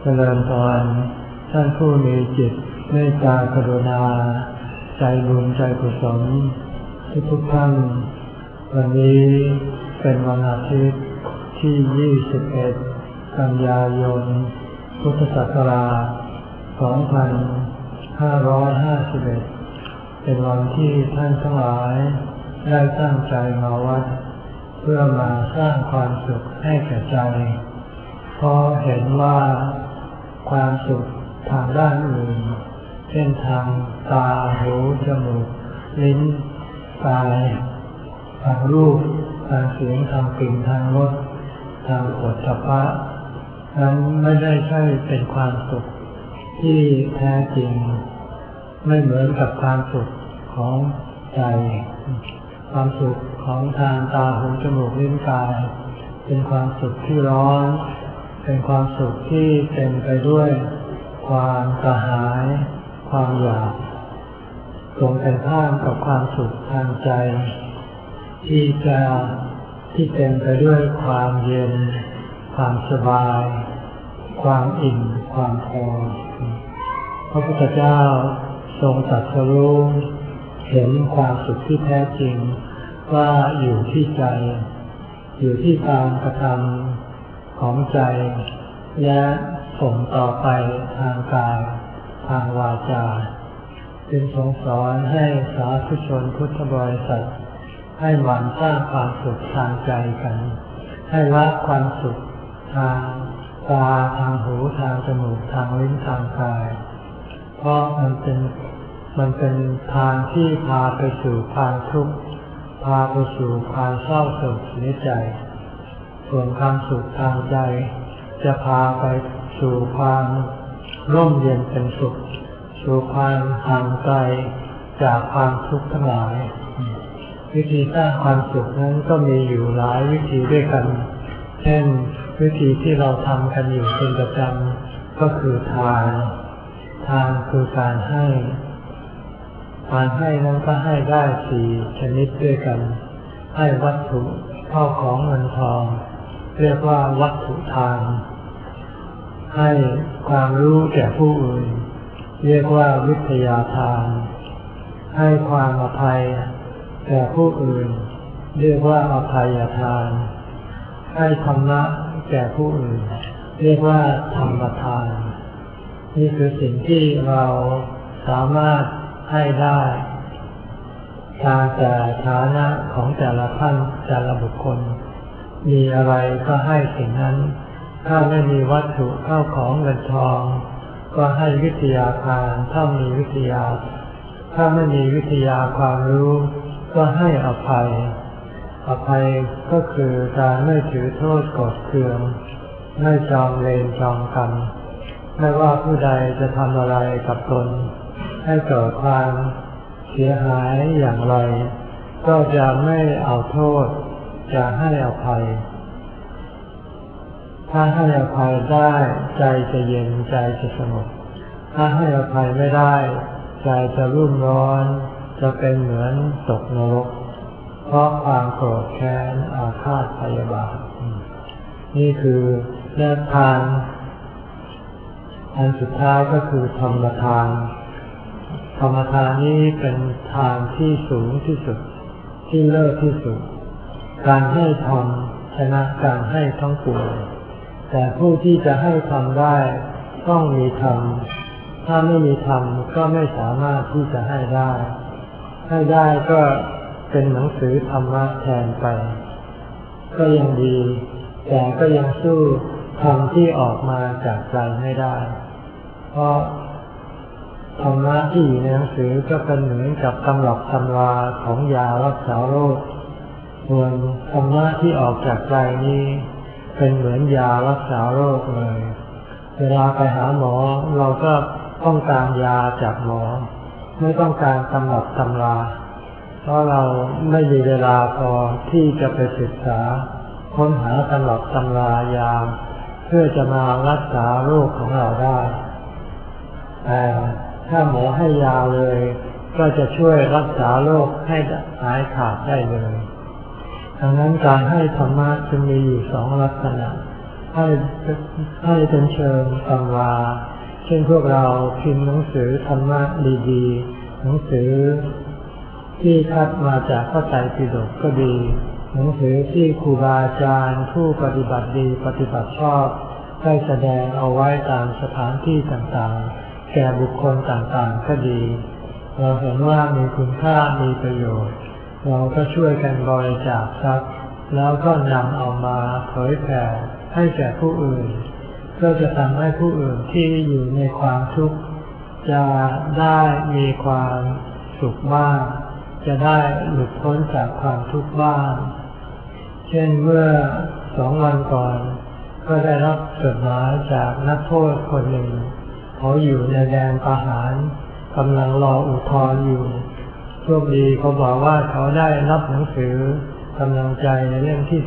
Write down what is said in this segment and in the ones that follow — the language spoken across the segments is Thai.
ริญพรท่านผู้มีจิตเมตตากรุณาใจบุญใจกุศลทุกท่านวันนี้เป็นวันอาทิตย์ที่21กันยายนพุทธศักราช2551เป็นวันที่ท่านทั้งหลายได้ตั้งใจมาวัดเพื่อมาสร้างความสุขให้แก่ใจเพราะเห็นว่าความสุขทางด้านอื่นเช่นทางตาหูจมูกลิ้นกายทางรูปทางเสียงทางกลิ่นทางรสทางโผฏฐัพพะนั้นไม่ได้ใช่เป็นความสุขที่แท้จริงไม่เหมือนกับความสุขของใจความสุขของทางตาหูจมูกลิ้นกายเป็นความสุขที่ร้อนเป็นความสุขที่เต็มไปด้วยความกระหายความอยากตรงกันข้ามกับความสุขทางใจที่เต็มไปด้วยความเย็นความสบายความอิ่มความพอพระพุทธเจ้าทรงตรัสรู้เห็นความสุขที่แท้จริงว่าอยู่ที่ใจอยู่ที่การกระทำของใจและส่งต่อไปทางกายทางวาจาจึงทรงสอนให้สาธุชนพุทธบริษัทให้หมั่นสร้างความสุขทางใจกันให้ละความสุขทางตาทางหูทางจมูกทางลิ้นทางกายเพราะมันเป็นทางที่พาไปสู่ความทุกข์พาไปสู่ความเศร้าโศกเสียใจส่วนความสุขทางใจจะพาไปสู่ความร่มเย็นเป็นสุขสู่ความห่างไกลจากความทุกข์ทั้งหลายวิธีสร้างความสุขนั้นก็มีอยู่หลายวิธีด้วยกันเช่นวิธีที่เราทำกันอยู่เป็นประจำก็คือทานคือการให้นั้นก็ให้ได้4ชนิดด้วยกันให้วัตถุเข้าของเงินทองเรียกว่าวัตถุทานให้ความรู้แก่ผู้อื่นเรียกว่าวิทยาทานให้ความอภัยแก่ผู้อื่นเรียกว่าอภัยทานให้ธรรมะแก่ผู้อื่นเรียกว่าธรรมทานนี่คือสิ่งที่เราสามารถให้ได้ตามแต่ฐานะของแต่ละท่านแต่ละบุคคลมีอะไรก็ให้สิ่งนั้นถ้าไม่มีวัตถุเข้าของเงินทองก็ให้วิทยาทานถ้ามีวิทยาถ้าไม่มีวิทยาความรู้ก็ให้อภัยก็คือการไม่ถือโทษโกรธเคืองไม่จองเวรจองกรรมไม่ว่าผู้ใดจะทำอะไรกับตนให้เกิดความเสียหายอย่างไรก็จะไม่เอาโทษจะให้อภัยถ้าให้อภัยได้ใจจะเย็นใจจะสงบถ้าให้อภัยไม่ได้ใจจะรุ่มร้อนจะเป็นเหมือนตกนรกเพราะความโกรธแค้นอาฆาตพยาบาทนี่คือแนวทางอันสุดท้ายก็คือธรรมทานธรรมทานนี้เป็นทางที่สูงที่สุดที่เลิศที่สุดการให้ธรรมชนะการให้ทั้งปวงแต่ผู้ที่จะให้ธรรมได้ต้องมีธรรมถ้าไม่มีธรรมก็ไม่สามารถที่จะให้ได้ก็เป็นหนังสือธรรมะแทนไปก็ยังดีแต่ก็ยังสู้ธรรมที่ออกมาจากใจไม่ได้เพราะธรรมะที่อยู่ในหนังสือก็เป็นเหมือนกับตำรับตำราของยารักษาโรคส่วนธรรมะที่ออกจากใจนี้เป็นเหมือนยารักษาโรคเลยเวลาไปหาหมอเราก็ต้องการยาจากหมอไม่ต้องการตำรับตำราเพราะเราไม่มีเวลาพอที่จะไปศึกษาค้นหาตำรับตำรายาเพื่อจะมารักษาโรคของเราได้แต่ถ้าหมอให้ยาเลยก็จะช่วยรักษาโรคให้หายขาดได้เลยดังนั้นการให้ธรรมะจึงมีอยู่2ลักษณะใให้เป็นเชิงตำราเช่นพวกเราพิมพ์หนังสือธรรมะดีๆหนังสือที่คัดมาจากพระไตรปิฎกก็ดีหนังสือที่ครูบาอาจารย์ผู้ปฏิบัติดีปฏิบัติชอบได้แสดงเอาไว้ตามสถานที่ต่างๆแก่บุคคลต่างๆก็ดีเราเห็นว่ามีคุณค่ามีประโยชน์เราก็ช่วยกันบริจาคทรัพย์แล้วก็นำเอามาเผยแผ่ให้แก่ผู้อื่นเพื่อจะทำให้ผู้อื่นที่อยู่ในความทุกข์จะได้มีความสุขบ้างจะได้หลุดพ้นจากความทุกข์บ้างเช่นเมื่อ2 วันก่อนก็ได้รับจดหมายจากนักโทษคนหนึ่งเขาอยู่ในแดนประหารกำลังรออุทธรณ์อยู่โชคดีเขาบอกว่าเขาได้รับหนังสือกำลังใจในเล่มที่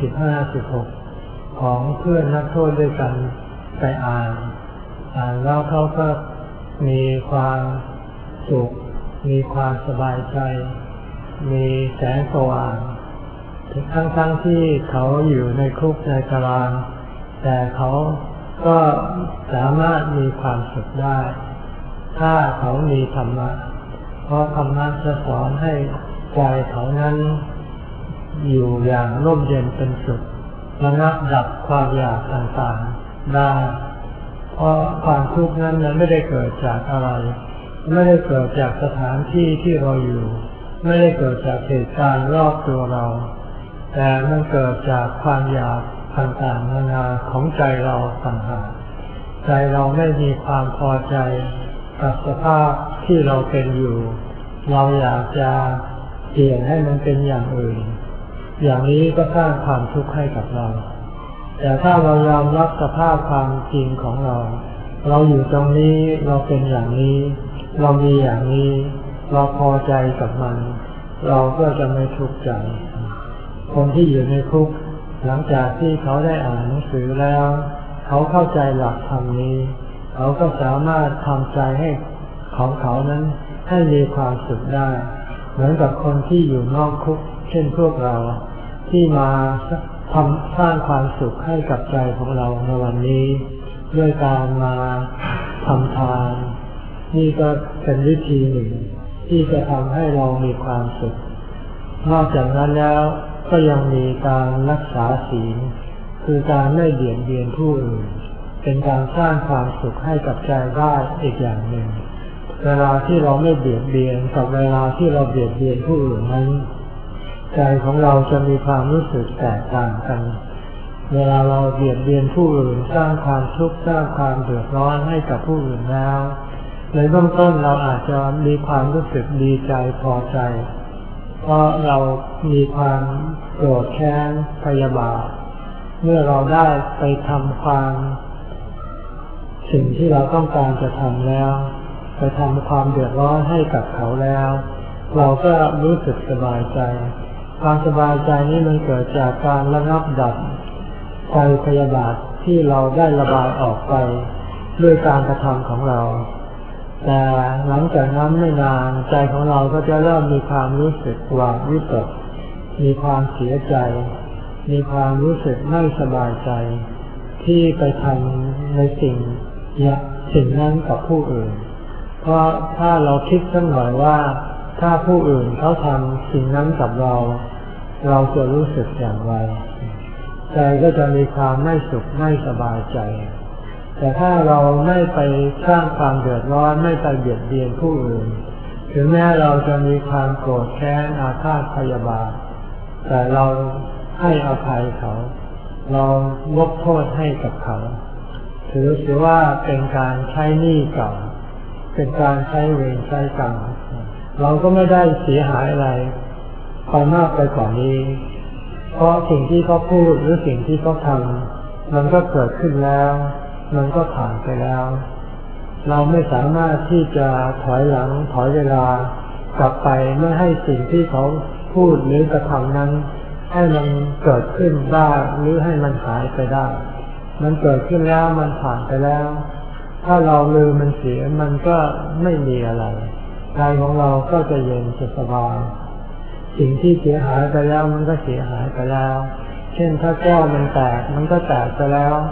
15-16ของเพื่อนนักโทษด้วยกันไปอ่านแล้วเขาก็มีความสุขมีความสบายใจมีแสงสว่างทั้งที่เขาอยู่ในคุกในตารางแต่เขาก็สามารถมีความสุขได้ถ้าเขามีธรรมะเพราะธรรมะจะสอนให้ใจเขานั้นอยู่อย่างร่มเย็นเป็นสุขระงับดับความอยากต่างๆได้เพราะความทุกข์นั้นไม่ได้เกิดจากอะไรไม่ได้เกิดจากสถานที่ที่เราอยู่ไม่ได้เกิดจากเหตุการณ์รอบตัวเราแต่มันเกิดจากความอยากต่างๆนานาของใจเราต่างหากใจเราไม่มีความพอใจกับสภาพที่เราเป็นอยู่เราอยากจะเปลี่ยนให้มันเป็นอย่างอื่นอย่างนี้ก็สร้างความทุกข์ให้กับเราแต่ถ้าเรายอมรับสภาพความจริงของเราเราอยู่ตรงนี้เราเป็นอย่างนี้เรามีอย่างนี้เราพอใจกับมันเราก็จะไม่ทุกข์ใจคนที่อยู่ในคุกหลังจากที่เขาได้อ่านหนังสือแล้วเขาเข้าใจหลักธรรมนี้เขาก็สามารถทำใจให้ของเขานั้นให้มีความสุขได้เหมือนกับคนที่อยู่นอกคุกเช่นพวกเราที่มาสร้างความสุขให้กับใจของเราในวันนี้ด้วยการมาทำทานนี่ก็เป็นวิธีหนึ่งที่จะทำให้เรามีความสุขนอกจากนั้นแล้วก็ยังมีการรักษาศีลคือการไม่เบียดเบียนผู้อื่นเป็นการสร้างความสุขให้กับใจได้อีกอย่างหนึ่งเวลาที่เราไม่เบียดเบียนกับเวลาที่เราเบียดเบียนผู้อื่นนั้นใจของเราจะมีความรู้สึกแตกต่างกันเวลาเราเบียดเบียนผู้อื่นสร้างความทุกข์สร้างความเดือดร้อนให้กับผู้อื่นแล้วในเบื้องต้นเราอาจจะมีความรู้สึกดีใจพอใจเพราะเรามีความโกรธแค้นพยาบาทเมื่อเราได้ไปทำความสิ่งที่เราต้องการจะทำแล้วไปทำความเดือดร้อนให้กับเขาแล้วเราก็รู้สึกสบายใจความสบายใจนี้มันเกิดจากการระงับดับใจพยาบาทที่เราได้ระบายออกไปด้วยการกระทำของเราแต่หลังจากนั้นไม่นานใจของเราก็จะเริ่มมีความรู้สึกหวาดวิตกมีความเสียใจมีความรู้สึกไม่สบายใจที่ไปทำในสิ่งนั้นกับผู้อื่นเพราะถ้าเราคิดสักหน่อยว่าถ้าผู้อื่นเขาทำสิ่งนั้นกับเราเราจะรู้สึกอย่างไรใจก็จะมีความไม่สุขไม่สบายใจแต่ถ้าเราไม่ไปสร้างความเดือดร้อนไม่ไปเบียดเบียนผู้อื่นถึงแม้เราจะมีความโกรธแค้นอาฆาตพยาบาทแต่เราให้อภัยเขาเรายกโทษให้กับเขาถือว่าเป็นการใช้หนี้เก่าเป็นการใช้เวรใช้กรรมเราก็ไม่ได้เสียหายอะไรไปมากไปกว่านี้เพราะสิ่งที่เขาพูดหรือสิ่งที่เขาทำมันก็เกิดขึ้นแล้วมันก็ผ่านไปแล้วเราไม่สามารถที่จะถอยหลังถอยเวลากลับไปไม่ให้สิ่งที่เขาพูดหรือกระทำนั้นให้มันเกิดขึ้นได้หรือให้มันหายไปได้มันเกิดขึ้นแล้วมันผ่านไปแล้วถ้าเราลืมมันเสียมันก็ไม่มีอะไรใจของเราก็จะเย็นจะสบายสิ่งที่เสียหายไปแล้วมันก็เสียหายไปแล้วเช่นถ้าแก้วมันแตกมันก็แตกไปแล้ว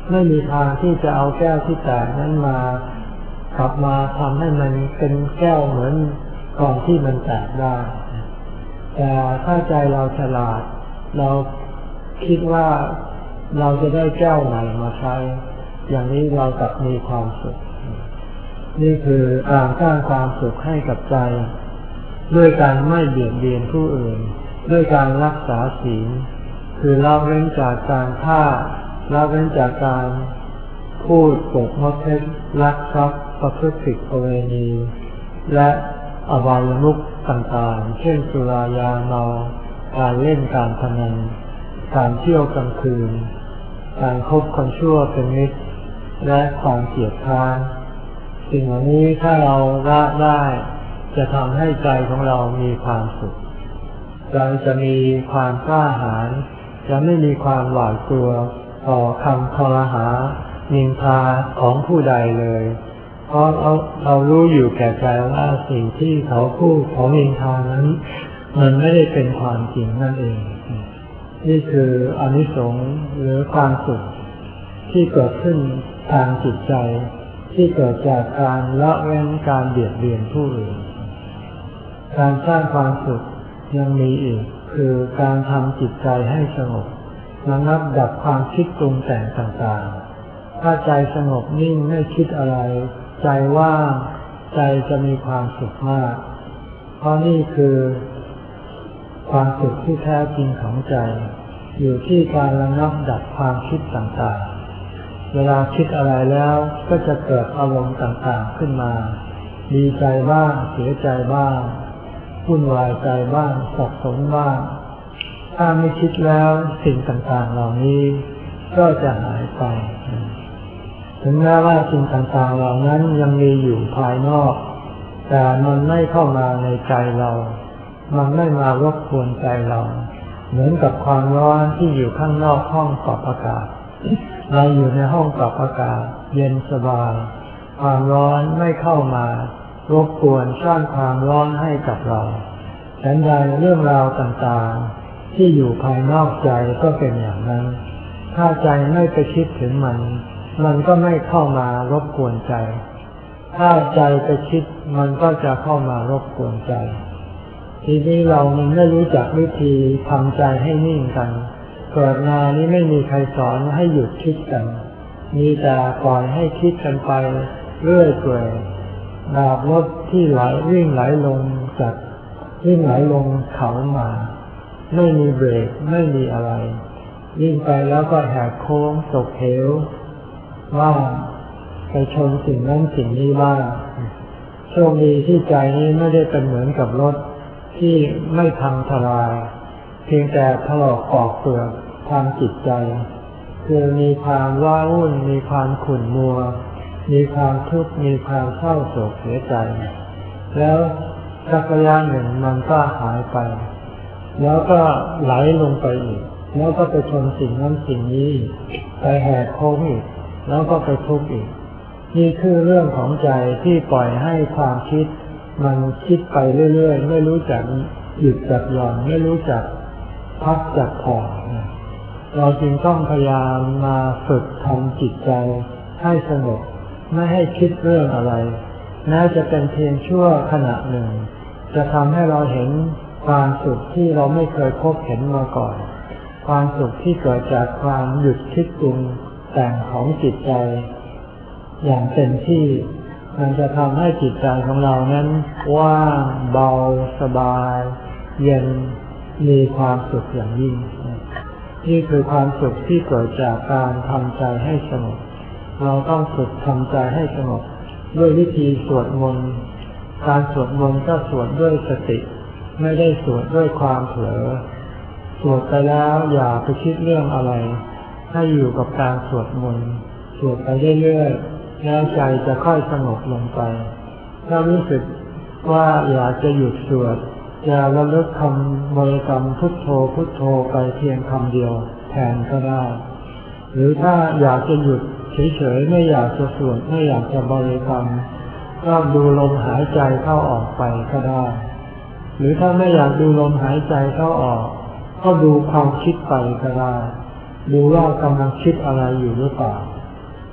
ไม่มีทางที่จะเอาแก้วที่แตกนั้นมากลับมาทำให้มันเป็นแก้วเหมือนก่อนที่มันแตกได้แต่ถ้าใจเราฉลาดเราคิดว่าเราจะได้แก้วใหม่มาใช้อย่างนี้เรากลับมีความสุขนี่คือการสร้างความสุขให้กับใจด้วยการไม่เบียดเบียนผู้อื่นด้วยการรักษาศีลคือละเว้นจากการฆ่าละเว้นจากการพูดโกหกเท็จลักทรัพย์ประพฤติผิดประเวณีและอบายมุขต่างๆเช่นสุรายาเมาการเล่นการพนันการเที่ยวกลางคืนการคบคนชั่วเป็นมิตรและความเกลียดคร้านสิ่งเหล่านี้ถ้าเราละได้จะทำให้ใจของเรามีความสุขเราจะมีความกล้าหาญจะไม่มีความหวาดกลัวต่อคำคอรหานินทาของผู้ใดเลยเพราะเรารู้อยู่แก่ใจว่าสิ่งที่เขาพูดของนินทานั้นมันไม่ได้เป็นความจริงนั่นเองนี่คืออานิสงส์หรือความสุขที่เกิดขึ้นทางจิตใจที่เกิดจากการละเว้นการเบียดเบียนผู้อื่นการสร้างความสุขยังมีอีกคือการทำจิตใจให้สงบระงับดับความคิดปรุงแต่งต่างๆถ้าใจสงบนิ่งไม่คิดอะไรใจว่างใจจะมีความสุขมากเพราะนี่คือความสุขที่แท้จริงของใจอยู่ที่การระงับดับความคิดต่างๆเวลาคิดอะไรแล้วก็จะเกิดอารมณ์ต่างๆขึ้นมาดีใจบ้างเสียใจบ้างวุ่นวายใจบ้างสับสนบ้างถ้าไม่คิดแล้วสิ่งต่างๆเหล่านี้ก็จะหายไปถึงแม้ว่าสิ่งต่างๆเหล่านั้นยังมีอยู่ภายนอกแต่มันไม่เข้ามาในใจเรามันไม่มารบกวนใจเราเหมือนกับความร้อนที่อยู่ข้างนอกห้องปรับอากาศเราอยู่ในห้องปรับอากาศเย็นสบายความร้อนไม่เข้ามารบกวนสร้างความร้อนให้กับเราฉันใดเรื่องราวต่างๆที่อยู่ภายนอกใจก็เป็นอย่างนั้นถ้าใจไม่ไปคิดถึงมันก็ไม่เข้ามารบกวนใจถ้าใจไปคิดมันก็จะเข้ามารบกวนใจทีนี้เราไม่รู้จักวิธีทำใจให้นิ่งกันเกิดมานี้ไม่มีใครสอนให้หยุดคิดกันมีแต่ปล่อยให้คิดกันไปเรื่อยเปื่อยดาบรถที่วิ่งไหลลงเขามาไม่มีเบรกไม่มีอะไรวิ่งไปแล้วก็แหกโค้งตกเหวว่าไปชนสิ่งนั้นสิ่งนี้บ้างโชคดีที่ใจนี้ไม่ได้เป็นเหมือนกับรถที่ไม่พังทลายเพียงแต่ถลอกปอกเปลือกทางจิตใจคือมีความว้าวุ่นมีความขุ่นมัวมีความทุกข์มีความเศร้าโศกเสียใจแล้วสักระยะหนึ่งมันก็หายไปแล้วก็ไหลลงไปอีกแล้วก็ไปชนสิ่งนั้นสิ่งนี้ไปแหกโค้งอีกแล้วก็ไปทุกข์อีกนี่คือเรื่องของใจที่ปล่อยให้ความคิดมันคิดไปเรื่อยๆไม่รู้จักหยุดจักหย่อนไม่รู้จักพักจักผ่อนเราจึงต้องพยายามมาฝึกทำจิตใจให้สงบไม่ให้คิดเรื่องอะไรแม้จะเป็นเพียงชั่วขณะหนึ่งจะทำให้เราเห็นความสุขที่เราไม่เคยพบเห็นมาก่อนความสุขที่เกิดจากความหยุดคิดปรุงแต่งของจิตใจอย่างเต็มที่มันจะทำให้จิตใจของเรานั้นว่างเบาสบายเย็นมีความสุขอย่างยิ่งนี่คือความสุขที่เกิดจากการทำใจให้สงบเราต้องฝึกทำใจให้สงบด้วยวิธีสวดมนต์การสวดมนต์ก็สวดด้วยสติไม่ได้สวดด้วยความเผลอสวดไปแล้วอย่าไปคิดเรื่องอะไรให้อยู่กับการสวดมนต์สวดไปเรื่อยๆแล้วใจจะค่อยสงบลงไปถ้ารู้สึกว่าอยากจะหยุดสวดอย่าระลึกคำบริกรรมพุทโธพุทโธไปเพียงคำเดียวแทนก็ได้หรือถ้าอยากจะหยุดเฉยๆไม่อยากจะสวดไม่อยากจะบริกรรมก็ดูลมหายใจเข้าออกไปก็ได้หรือถ้าไม่อยากดูลมหายใจเข้าออกก็ดูความคิดไปก็ได้ดูว่ากำลังคิดอะไรอยู่หรือเปล่า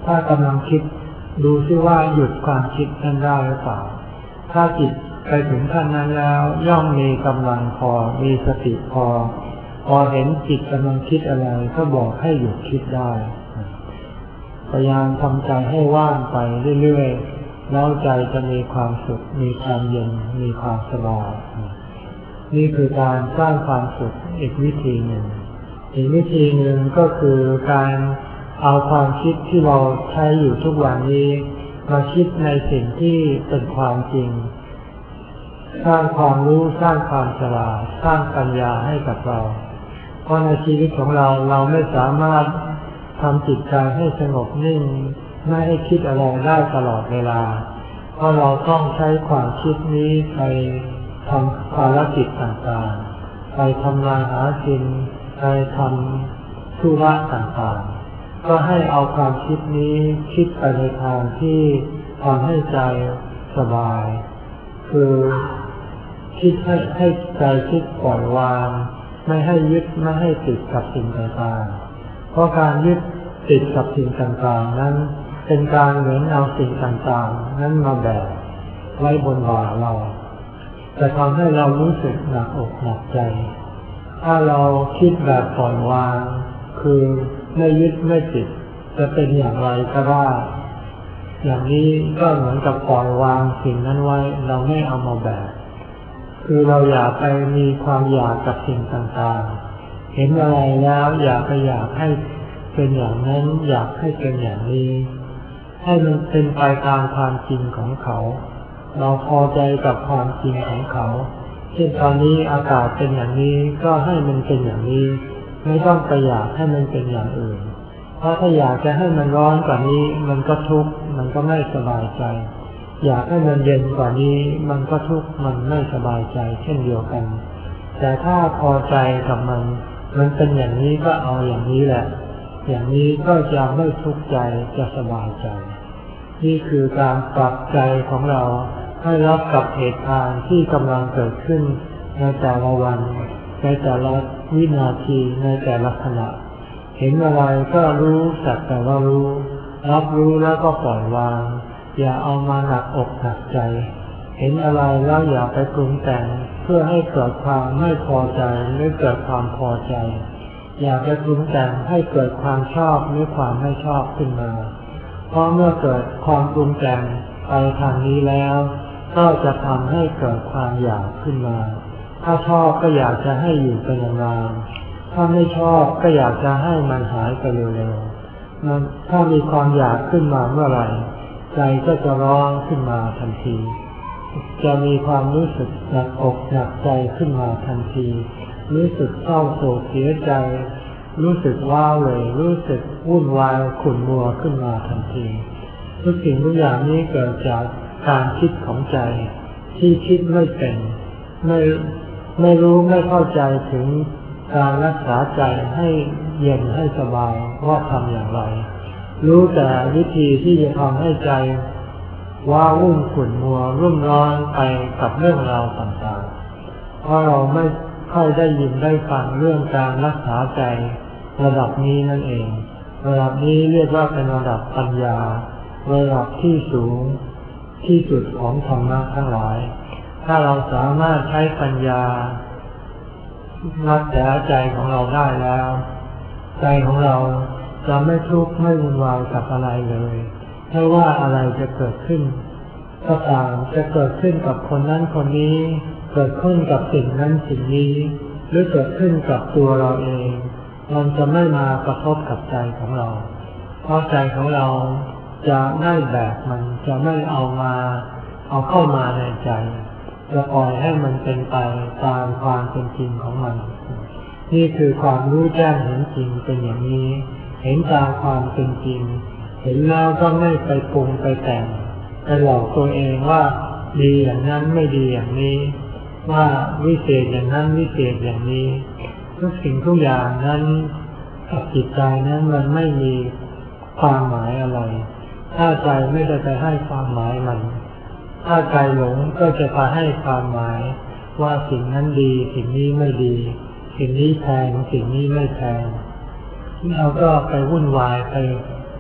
ถ้ากำลังคิดดูซิว่าหยุดความคิดนั้นได้หรือเปล่าถ้าจิตไปถึงขั้นนั้นแล้วย่อมมีกำลังพอมีสติพอเห็นจิตกำลังคิดอะไรก็บอกให้หยุดคิดได้พยายามทำใจให้ว่างไปเรื่อยๆแล้วใจจะมีความสุขมีความเย็นมีความสบายนี่คือการสร้างความสุขอีกวิธีหนึ่งอีกวิธีหนึ่งก็คือการเอาความคิดที่เราใช้อยู่ทุกวันนี้มาคิดในสิ่งที่เป็นความจริงสร้างความรู้สร้างความฉลาดสร้างปัญญาให้กับเราเพราะในชีวิตของเราไม่สามารถทำจิตใจให้สงบนิ่งไม่ให้คิดอะไรได้ตลอดเวลาเพราะเราต้องใช้ความคิดนี้ไปทำภารกิจต่างๆไปทำงานหากินไปทำธุระต่างๆก็ให้เอาความคิดนี้คิดไปในทางที่ทำให้ใจสบายคือคิดให้ใจคิดปล่อยวางไม่ให้ยึดไม่ให้ติดกับสิ่งต่างๆเพราะการยึดติดกับสิ่งต่างๆนั้นเป็นการเหมือนเอาสิ่งต่างๆนั้นมาแบกไว้บนบ่าเราจะทำให้เรารู้สึกหนักอกหนักใจถ้าเราคิดแบบปล่อยวางคือไม่ยึดไม่ติดจะเป็นอย่างไรก็ได้อย่างนี้ก็เหมือนกับปล่อยวางสิ่งนั้นไว้เราไม่เอามาแบกคือเราอย่าไปมีความอยากกับสิ่งต่างๆเห็นอะไรแล้วอย่าไปอยากให้เป็นอย่างนั้นอยากให้เป็นอย่างนี้ให้มันเป็นไปตามความจริงของเขาเราพอใจกับความจริงของเขาเช่นตอนนี้อากาศเป็นอย่างนี้ก็ให้มันเป็นอย่างนี้ไม่ต้องไปอยากให้มันเป็นอย่างอื่นเพราะถ้าอยากจะให้มันร้อนกว่านี้มันก็ทุกข์มันก็ไม่สบายใจอยากให้มันเย็นกว่านี้มันก็ทุกข์มันไม่สบายใจเช่นเดียวกันแต่ถ้าพอใจกับมันเป็นอย่างนี้ก็เอาอย่างนี้แหละอย่างนี้ก็จะไม่ทุกข์ใจจะสบายใจนี่คือการปรับใจของเราให้รับกับเหตุการณ์ที่กำลังเกิดขึ้นในแต่ละวันในแต่ละวินาทีในแต่ละขณะเห็นอะไรก็รู้สักแต่ว่ารู้รับรู้แล้วก็ปล่อยวางอย่าเอามาหนักอกหนักใจเห็นอะไรแล้วอย่าไปปรุงแต่งเพื่อให้เกิดความไม่พอใจหรือเกิดความพอใจอย่าไปปรุงแต่งให้เกิดความชอบหรือความไม่ชอบขึ้นมาเพราะเมื่อเกิดความปรุงแต่งไปทางนี้แล้วก็จะทำให้เกิดความอยากขึ้นมาถ้าชอบก็อยากจะให้อยู่เป็นนานๆถ้าไม่ชอบก็อยากจะให้มันหายไปเร็วๆถ้ามีความอยากขึ้นมาเมื่อไหร่ใจก็จะร้อนขึ้นมาทันทีจะมีความรู้สึกหนักอกหนักใจขึ้นมาทันทีรู้สึกเศร้าโศกเสียใจรู้สึกว้าเหวรู้สึกวุ่นวายขุ่นมัวขึ้นมาทันทีทุกสิ่งทุกอย่างนี้เกิดจากการคิดของใจที่คิดไม่เป็นไม่รู้ไม่เข้าใจถึงการรักษาใจให้เย็นให้สบายว่าทำอย่างไรรู้แต่วิธีที่จะทำให้ใจว้าวุ่นขุ่นมัวรุ่มร้อนไปกับเรื่องราวต่างๆเพราะเราไม่ค่อยได้ยินได้ฟังเรื่องการรักษาใจระดับนี้นั่นเองระดับนี้เรียกว่าเป็นระดับปัญญาระดับที่สูงที่สุดของธรรมะทั้งหลายถ้าเราสามารถใช้ปัญญารักษาใจของเราได้แล้วใจของเราจะไม่ทุกข์ไม่วุ่นวายกับอะไรเลยไม่ว่าอะไรจะเกิดขึ้นก็ตามจะเกิดขึ้นกับคนนั้นคนนี้เกิดขึ้นกับสิ่งนั้นสิ่งนี้หรือเกิดขึ้นกับตัวเราเองมันจะไม่มากระทบกับใจของเราเพราะใจของเราจะไม่แบกมันจะไม่เอาเข้ามาในใจจะปล่อยให้มันเป็นไปตามความเป็นจริงของมันนี่คือความรู้แจ้งเห็นจริงเป็นอย่างนี้เห็นตามความเป็นจริงเห็นแล้วก็ไม่ไปปรุงไปแต่งไปหลอกตัวเองว่าดีอย่างนั้นไม่ดีอย่างนี้ว่าวิเศษอย่างนั้นวิเศษอย่างนี้ทุกสิ่งทุกอย่างนั้นกับจิตใจนั้นมันไม่มีความหมายอะไรถ้าใจไม่ได้ไปให้ความหมายมันถ้าใจหลงก็จะไปให้ความหมายว่าสิ่งนั้นดีสิ่งนี้ไม่ดีสิ่งนี้แพงสิ่งนี้ไม่แพงเราก็ไปวุ่นวายไป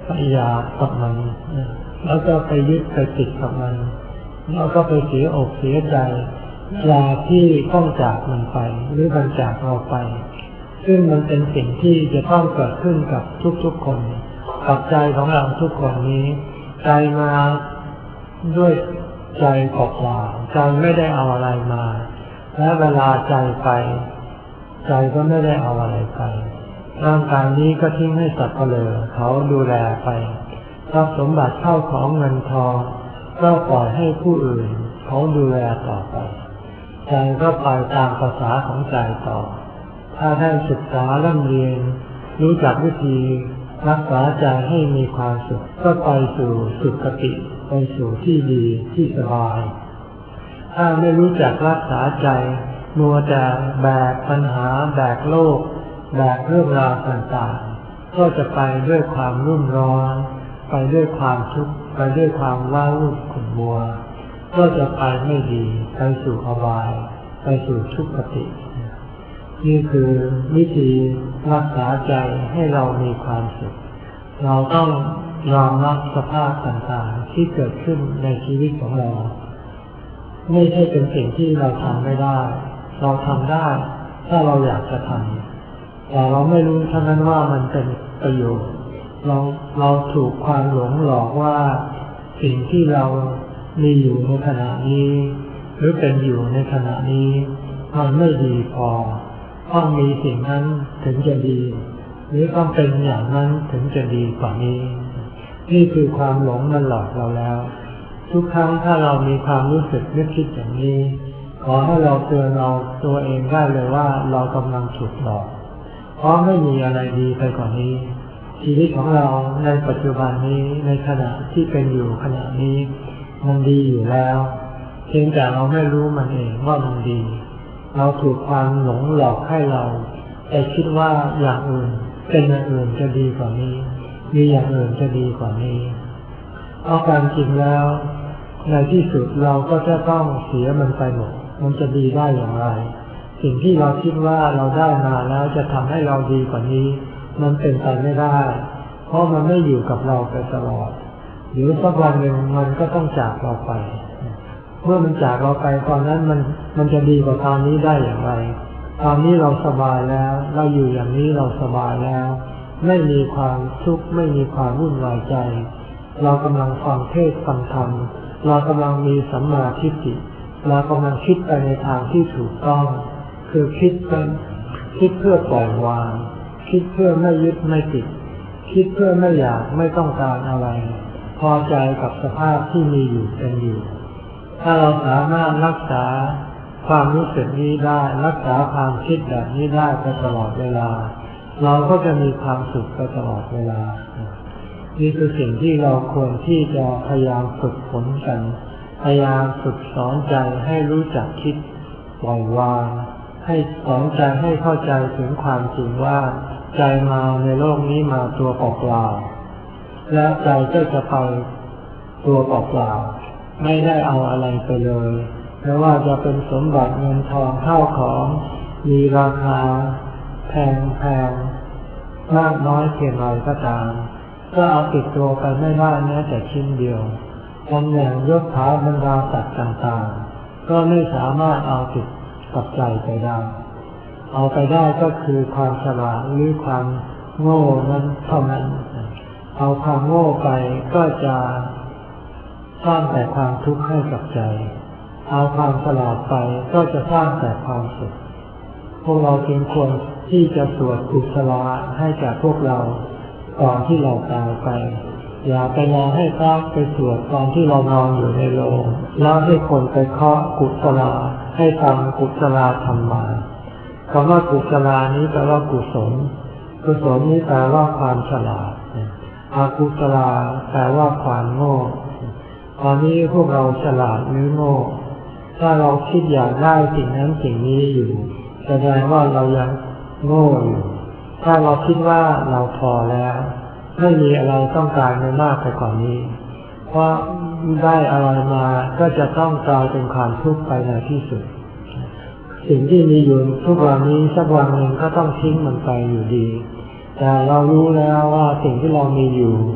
ไปอยากกับมันแล้วก็ไปยึดไปติดกับมันแล้วก็ไปเสียอกเสียใจเวลาที่ต้องจากมันไปหรือมันจากเราไปซึ่งมันเป็นสิ่งที่จะต้องเกิดขึ้นกับทุกๆคนกับใจของเราทุกคนนี้ใจมาด้วยใจเปล่าๆใจไม่ได้เอาอะไรมาและเวลาใจไปใจก็ไม่ได้เอาอะไรไปร่างกายนี้ก็ทิ้งให้สัตว์เปลือยเขาดูแลไปทรัพย์สมบัติเข้าของเงินทองก็ปล่อยให้ผู้อื่นเขาดูแลต่อไปใจก็ไปตามภาษาของใจต่อถ้าได้ศึกษาเรียนรู้จักวิธีรักษาใจให้มีความสุขก็ไปสู่สุขติไปสู่ที่ดีที่สบายถ้าไม่รู้จักรักษาใจมัวแต่แบกปัญหาแบกโลกแบกเรื่องราวต่างๆก็จะไปด้วยความรุ่มร้อนไปด้วยความทุกข์ไปด้วยความว้าวุ่นขุ่นมัวก็จะไปไม่ดีไปสู่อบายไปสู่ทุกขตินี่คือวิธีรักษาใจให้เรามีความสุขเราต้องยอมรับสภาพต่างๆที่เกิดขึ้นในชีวิตของเราไม่ใช่เป็นสิ่งที่เราทำไม่ได้เราทำได้ถ้าเราอยากจะทำแต่เราไม่รู้เท่านั้นว่ามันเป็นประโยชน์เราถูกความหลงหลอกว่าสิ่งที่เรามีอยู่ในขณะนี้หรือเป็นอยู่ในขณะนี้มันไม่ดีพอต้องมีสิ่งนั้นถึงจะดีหรือต้องเป็นอย่างนั้นถึงจะดีกว่านี้นี่คือความหลงมันหลอกเราแล้วทุกครั้งถ้าเรามีความรู้สึกนึกคิดอย่างนี้ขอให้เราเตือนเราตัวเองได้เลยว่าเรากำลังถูกหลอกเพราะไม่มีอะไรดีไปกว่านี้ชีวิตของเราในปัจจุบันนี้ในขณะที่เป็นอยู่ขณะนี้มันดีอยู่แล้วเพียงแต่เราไม่รู้มันเองว่ามันดีเราถูกความหลงหลอกให้เราแต่คิดว่าอย่างอื่นเป็นอย่างอื่นจะดีกว่านี้มีอย่างอื่นจะดีกว่านี้เอาความจริงแล้วในที่สุดเราก็จะต้องเสียมันไปหมดมันจะดีได้อย่างไรสิ่งที่เราคิดว่าเราได้มาแล้วจะทำให้เราดีกว่านี้มันเป็นไปไม่ได้เพราะมันไม่อยู่กับเราไปตลอดเดี๋ยวสักวันหนึ่งมันก็ต้องจากเราไปเมื่อมันจากเราไปตอนนั้นมันจะดีกว่าตอนนี้ได้อย่างไรตอนนี้เราสบายแล้วเราอยู่อย่างนี้เราสบายแล้วไม่มีความทุกข์ไม่มีความวุ่นวายใจเรากำลังฟังเทศน์ฟังธรรมเรากำลังมีสัมมาทิฏฐิเรากำลังคิดไปในทางที่ถูกต้องคือคิดเพื่อปล่อยวางคิดเพื่อไม่ยึดไม่ติดคิดเพื่อไม่อยากไม่ต้องการอะไรพอใจกับสภาพที่มีอยู่เป็นอยู่ถ้าเราสามารถรักษาความรู้สึกนี้ได้รักษาความคิดแบบนี้ได้ไปตลอดเวลาเราก็จะมีความสุขไปตลอดเวลานี่คือสิ่งที่เราควรที่จะพยายามฝึกฝนกันพยายามฝึกสอนใจให้รู้จักคิดปล่อยวางให้สอนใจให้เข้าใจถึงความจริงว่าใจมาในโลกนี้มาตัวเปล่าๆและใจก็จะไปตัวเปล่าๆไม่ได้เอาอะไรไปเลยไม่ว่าจะเป็นสมบัติเงินทองข้าวของมีราคาแพงมากน้อยเพียงไรก็ตามก็เอาติดตัวไปไม่ได้แม้แต่ชิ้นเดียวตำแหน่งยศถาบรรดาศักดิ์ต่างๆก็ไม่สามารถเอาติดกับใจไปได้เอาไปได้ก็คือความฉลาดหรือความโง่นั้นเท่านั้นเอาความโง่ไปก็จะสร้างแต่ความทุกข์ให้กับใจเอาความฉลาดไปก็จะสร้างแต่ความสุขพวกเราจึงควรที่จะสวดกุศลาให้แก่พวกเราก่อนที่เราตายไปอย่าไปรอให้พระไปสวดตอนที่เรานอนอยู่ในโรงแล้วให้คนไปเคาะกุศลาให้ทำกุศลาธรรมาคำว่ากุศลานี้แปลว่ากุศลกุศลนี้แปลว่าความฉลาดอกุศลาแปลว่าความโง่ตอนนี้พวกเราฉลาดหรือโง่ถ้าเราคิดอยากได้สิ่งนั้นสิ่งนี้อยู่แสดงว่าเรายังโง่อยู่ถ้าเราคิดว่าเราพอแล้วไม่มีอะไรต้องการไม่มากไปกว่านี้เพราะได้อะไรมาก็จะต้องกลายเป็นความทุกข์ไปในที่สุดสิ่งที่มีอยู่ทุกวันนี้สักวันหนึ่งก็ต้องทิ้งมันไปอยู่ดีแต่เรารู้แล้วว่าสิ่งที่เรามีอยู่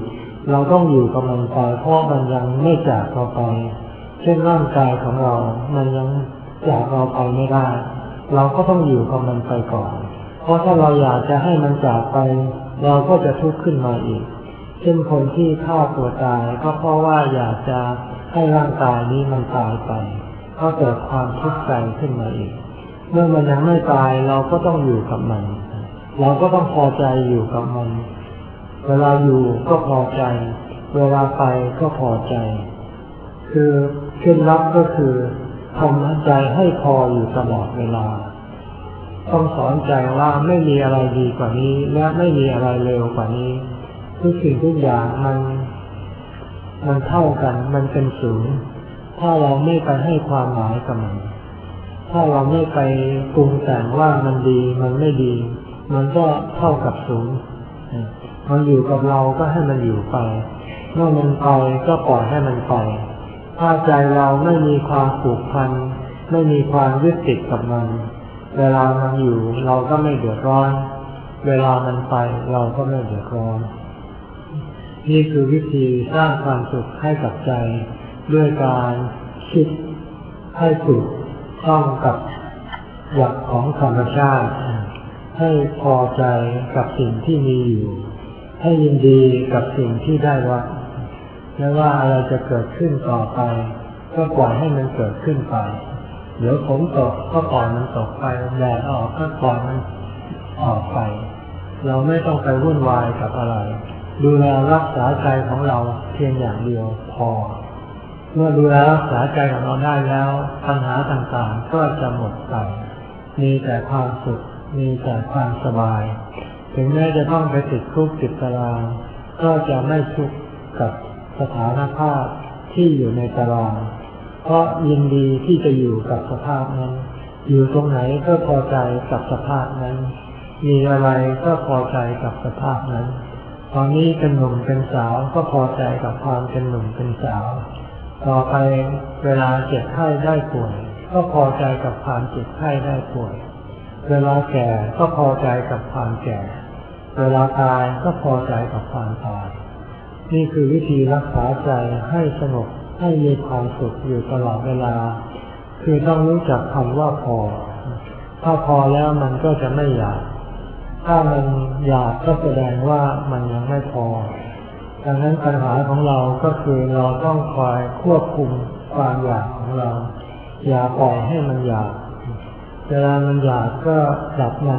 เราต้องอยู่กับมันไปเพราะมันยังไม่จากเราไปเช่นร่างกายของเรามันยังจากเราไปไม่ได้เราก็ต้องอยู่กับมันไปก่อนเพราะถ้าเราอยากจะให้มันจากไปเราก็จะทุกข์ขึ้นมาอีกเช่นคนที่ฆ่าตัวตายก็เพราะว่าอยากจะให้ร่างกายนี้มันตายไปก็เกิดความทุกข์ใจขึ้นมาอีกเมื่อมันยังไม่ตายเราก็ต้องอยู่กับมันเราก็ต้องพอใจอยู่กับมันเวลาอยู่ก็พอใจเวลาไปก็พอใจคือเคล็ดลับก็คือทำใจให้พออยู่ตลอดเวลาต้องสอนใจว่าไม่มีอะไรดีกว่านี้และไม่มีอะไรเลวกว่านี้ทุกสิ่งทุกอย่างมันเท่ากันมันเป็นศูนย์ถ้าเราไม่ไปให้ความหมายกับมันถ้าเราไม่ไปปรุงแต่งว่ามันดีมันไม่ดีมันก็เท่ากับศูนย์มันอยู่กับเราก็ให้มันอยู่ไปเมื่อมันไปก็ปล่อยให้มันไปถ้าใจเราไม่มีความผูกพันไม่มีความยึดติดกับมันเวลามันอยู่เราก็ไม่เดือดร้อนเวลามันไปเราก็ไม่เดือดร้อนนี่คือวิธีสร้างความสุขให้กับใจด้วยการคิดให้ถูกต้องกับหลักของธรรมชาติให้พอใจกับสิ่งที่มีอยู่ให้ยินดีกับสิ่งที่ได้รับไม่ว่าอะไรจะเกิดขึ้นต่อไปก็ปล่อยให้มันเกิดขึ้นไปเดี๋ยวฝนตกก็ปล่อยมันตกไปแดดออกก็ปล่อยมันออกไปเราไม่ต้องไปวุ่นวายกับอะไรดูแลรักษาใจของเราเพียงอย่างเดียวพอเมื่อดูแลรักษาใจของเราได้แล้วปัญหาต่างๆก็จะหมดไปมีแต่ความสุขมีแต่ความสบายถึงแม้จะต้องไปติดคุกติดตารางก็จะไม่ทุกข์กับสถานภาพที่อยู่ในตารางเพราะยินดีที่จะอยู่กับสภาพนั้นอยู่ตรงไหนก็พอใจกับสภาพนั้นมีอะไรก็พอใจกับสภาพนั้นตอนนี้เป็นหนุ่มเป็นสาวก็พอใจกับความเป็นหนุ่มเป็นสาวต่อไปเวลาเจ็บไข้ได้ป่วยก็พอใจกับความเจ็บไข้ได้ป่วยเวลาแก่ก็พอใจกับความแก่เวลาตายก็พอใจกับความตายนี่คือวิธีรักษาใจให้สงบให้มีความสุขอยู่ตลอดเวลาคือต้องรู้จักคำว่าพอถ้าพอแล้วมันก็จะไม่อยากถ้ามันอยากก็แสดงว่ามันยังไม่พอดังนั้นปัญหาของเราก็คือเราต้องคอยควบคุมความอยากของเราอย่าปล่อยให้มันอยากเวลามันอยากก็ดับมัน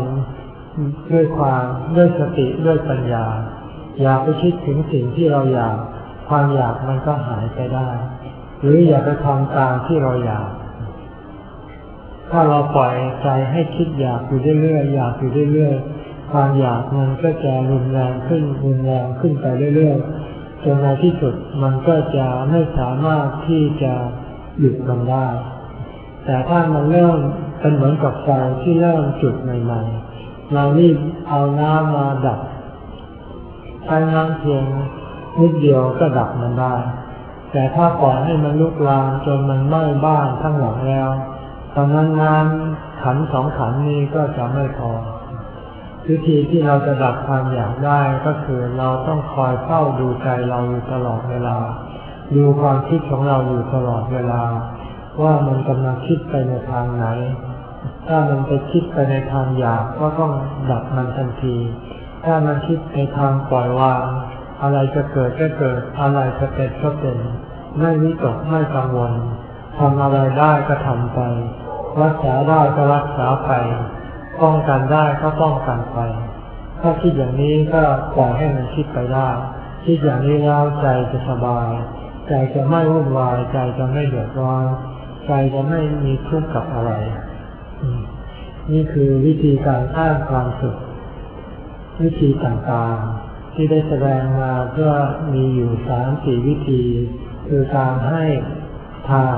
ด้วยสติด้วยปัญญาอย่าไปคิดถึงสิ่งที่เราอยากความอยากมันก็หายไปได้หรืออย่าไปทำตามที่เราอยากถ้าเราปล่อยใจให้คิดอยากอยู่เรื่อยๆอยากอยู่เรื่อยๆความอยากมันก็จะรุนแรงขึ้นไปเรื่อยๆจนในที่สุดมันก็จะไม่สามารถที่จะหยุดมันได้แต่ถ้ามันเริ่มเป็นเหมือนกับไฟที่เริ่มจุดใหม่ๆเรารีบเอาน้ำมาดับใช้น้ำเพียงนิดเดียวก็ดับมันได้แต่ถ้าปล่อยให้มันลุกลามจนมันไหม้บ้านทั้งหลังแล้วตอนนั้นน้ำขันสองขันนี้ก็จะไม่พอวิธีที่เราจะดับความอยากได้ก็คือเราต้องคอยเฝ้าดูใจเราอยู่ตลอดเวลาดูความคิดของเราอยู่ตลอดเวลาว่ามันกำลังคิดไปในทางไหนถ้ามันไปคิดไปในทางอยากก็ต้องดับมันทันทีถ้ามันคิดในทางปล่อยวางอะไรจะเกิดก็เกิดอะไรจะเป็นก็เป็นไม่วิตกไม่กังวลทำอะไรได้ก็ทำไปรักษาได้ก็รักษาไปป้องกันได้ก็ป้องกันไปถ้าคิดอย่างนี้ก็ปล่อยให้มันคิดไปได้คิดอย่างนี้แล้วใจจะสบายใจจะไม่วุ่นวายใจจะไม่เดือดร้อนใจจะไม่มีทุกข์กับอะไรนี่คือวิธีการสร้างความสุขวิธีต่างๆที่ได้แสดงมาก็มีอยู่ 3-4 วิธีคือการให้ทาน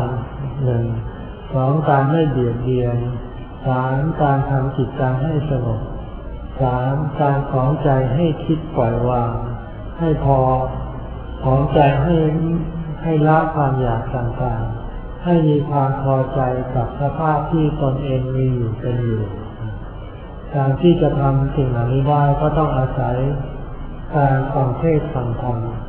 1 2การไม่เบียดเบียน 3การทำจิตใจให้สงบ 3การของใจให้คิดปล่อยวางให้พอของใจให้ละความอยากต่างๆให้มีความพอใจกับสภาพที่ตนเองมีอยู่เป็นอยู่การที่จะทำสิ่งเหล่านี้ได้ก็ต้องอาศัยการฟังเทศน์ฟังธรรม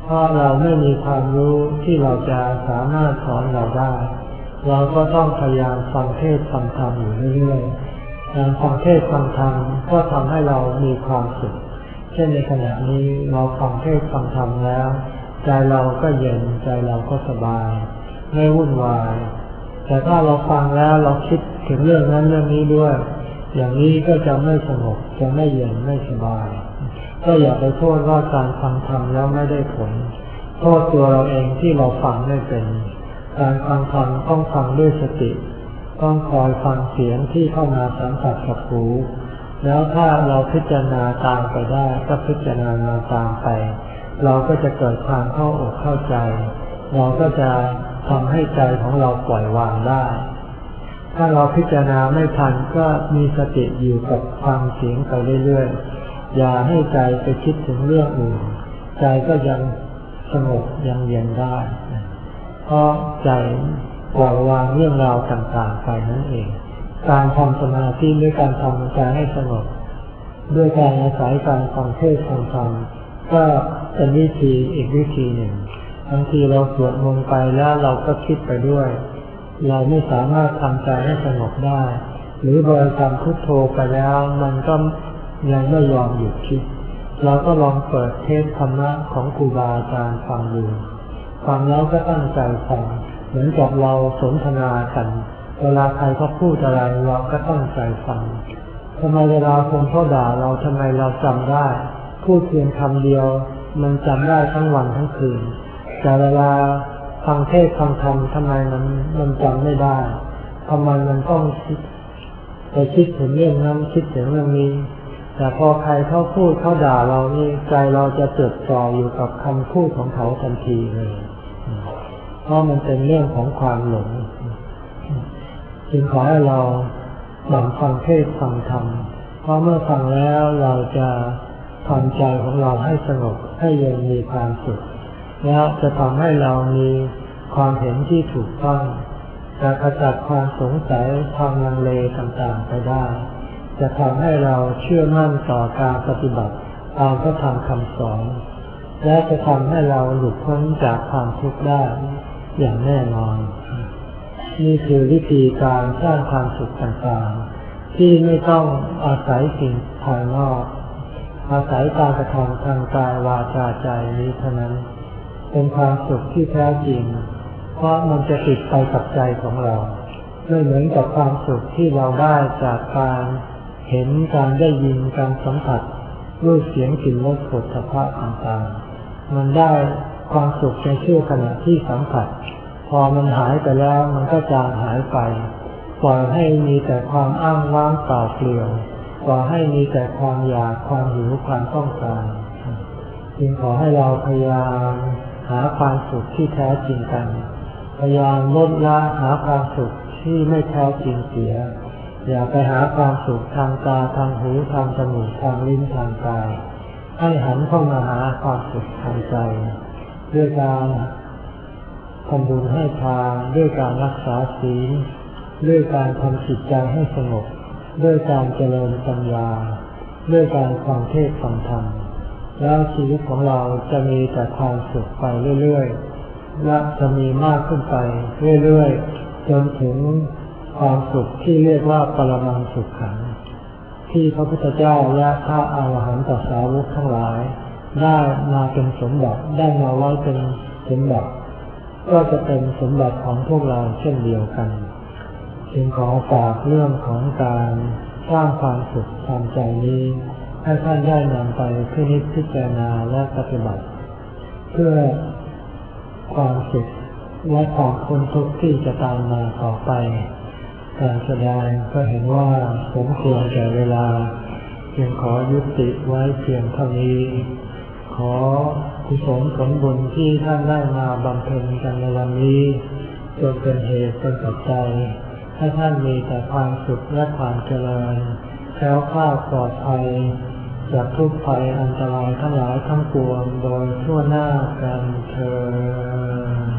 เพราะเราไม่มีความรู้ที่เราจะสามารถสอนเราได้เราก็ต้องพยายามฟังเทศน์ฟังธรรมอยู่เรื่อยๆการฟังเทศน์ฟังธรรมก็ทำให้เรามีความสุขเช่นในขณะนี้เราฟังเทศน์ฟังธรรมแล้วใจเราก็เย็นใจเราก็สบายไม่วุ่นวายแต่ถ้าเราฟังแล้วเราคิดถึงเรื่องนั้นเรื่องนี้ด้วยอย่างนี้ก็จะไม่สงบจะไม่เย็นไม่สบายก็อย่าไปโทษว่าการฟังธรรมแล้วไม่ได้ผลโทษตัวเราเองที่เราฟังไม่เป็นการฟังธรรมต้องฟังด้วยสติต้องคอยฟังเสียงที่เข้ามาสัมผัสกับหูแล้วถ้าเราพิจารณาตามไปได้ก็พิจารณาตามไปเราก็จะเกิดความเข้าอกเข้าใจเราก็จะทำให้ใจของเราปล่อยวางได้ถ้าเราพิจารณาไม่ทันก็มีสติอยู่กับฟังเสียงไปเรื่อยๆอย่าให้ใจไปคิดถึงเรื่องอื่นใจก็ยังสงบยังเย็นได้เพราะใจปล่อยวางเรื่องราวต่างๆไปนั่นเองการทำสมาธิด้วยการทำใจให้สงบด้วยการอาศัยการฟังเทศน์ฟังธรรมก็เป็นวิธีอีกวิธีหนึ่งบางทีเราสวดมนต์ไปแล้วเราก็คิดไปด้วยเราไม่สามารถทำใจให้สงบได้หรือบริกรรมพุทโธไปแล้วมันก็ยังไม่ยอมหยุดคิดเราก็ลองเปิดเทศธรรมะของครูบาอาจารย์ฟังดูฟังแล้วก็ตั้งใจฟังเหมือนกับเราสนทนากันเวลาใครเขาพูดอะไรเราก็ตั้งใจฟังทำไมเวลาคนเขาด่าเราทำไมเราจำได้พูดเพียงคำเดียวมันจำได้ทั้งวันทั้งคืนแต่เวลาฟังเทศฟังธรรมทำไมมันจำไม่ได้ทำไมมันต้องไปคิดถึงเรื่องนั้นคิดถึงเรื่องนี้แต่พอใครเขาพูดเขาด่าเรานี่ใจเราจะจดจ่ออยู่กับคำพูดของเขาทันทีเลยเพราะมันเป็นเรื่องของความหลงจึงขอให้เราหมั่นฟังเทศฟังธรรมเพราะเมื่อฟังแล้วเราจะทำใจของเราให้สงบให้เย็นมีความสุขแล้วจะทำให้เรามีความเห็นที่ถูกต้องจะขจัดความสงสัยความลังเลต่างๆไปได้จะทำให้เราเชื่อมั่นต่อการปฏิบัติตามพระธรรมคำสอนและจะทำให้เราหลุดพ้นจากความทุกข์ได้อย่างแน่นอนนี่คือวิธีการสร้างความสุขต่างๆที่ไม่ต้องอาศัยสิ่งภายนอกอาศัยการกระทำทางกายวาจาใจนี้เท่านั้นเป็นความสุขที่แท้จริงเพราะมันจะติดไปกับใจของเราไม่เหมือนกับความสุขที่เราได้จากการเห็นการได้ยินการสัมผัสรูปเสียงกลิ่นรสโผฏฐัพพะต่างๆมันได้ความสุขในชั่วขณะที่สัมผัสพอมันหายไปแล้วมันก็จางหายไปปล่อยให้มีแต่ความอ้างว้างเปล่าเปลี่ยวปล่อยให้มีแต่ความอยากความหิวความต้องการจึงขอให้เราพยายามหาความสุขที่แท้จริงกันพยายามลดละหาความสุขที่ไม่แท้จริงเสียอย่าไปหาความสุขทางตาทางหูทางจมูกทางลิ้นทางกายให้หันเข้ามาหาความสุขทางใจด้วยการทำบุญให้ทานด้วยการรักษาศีลด้วยการทำจิตใจให้สงบด้วยการเจริญปัญญาด้วยการฟังเทศน์ฟังธรรมแล้วชีวิตของเราจะมีแต่ความสุขไปเรื่อยๆและจะมีมากขึ้นไปเรื่อยๆจนถึงความสุขที่เรียกว่าปรมังสุขขังที่พระพุทธเจ้าและพระอรหันตสาวกทั้งหลายได้มาเป็นสมบัติได้มาไว้เป็นสมบัติก็จะเป็นสมบัติของพวกเราเช่นเดียวกันจึงขอฝากเรื่องของการสร้างความสุขทางใจนี้ให้ท่านได้นำไปพิจารณาและปฏิบัติเพื่อความสุขและความพ้นทุกข์ที่จะตามมาต่อไปการแสดงก็เห็นว่าสมควรแก่เวลาจึงขอยุติไว้เพียงเท่านี้ขอกุศลผลบุญที่ท่านได้มาบำเพ็ญกันในวันนี้จงเป็นเหตุเป็นปัจจัยให้ท่านมีแต่ความสุขและความเจริญแคล้วคลาดปลอดภัยจากทุกภัยอันตรายทั้งหลายทั้งปวงโดยทั่วหน้ากันเทอญ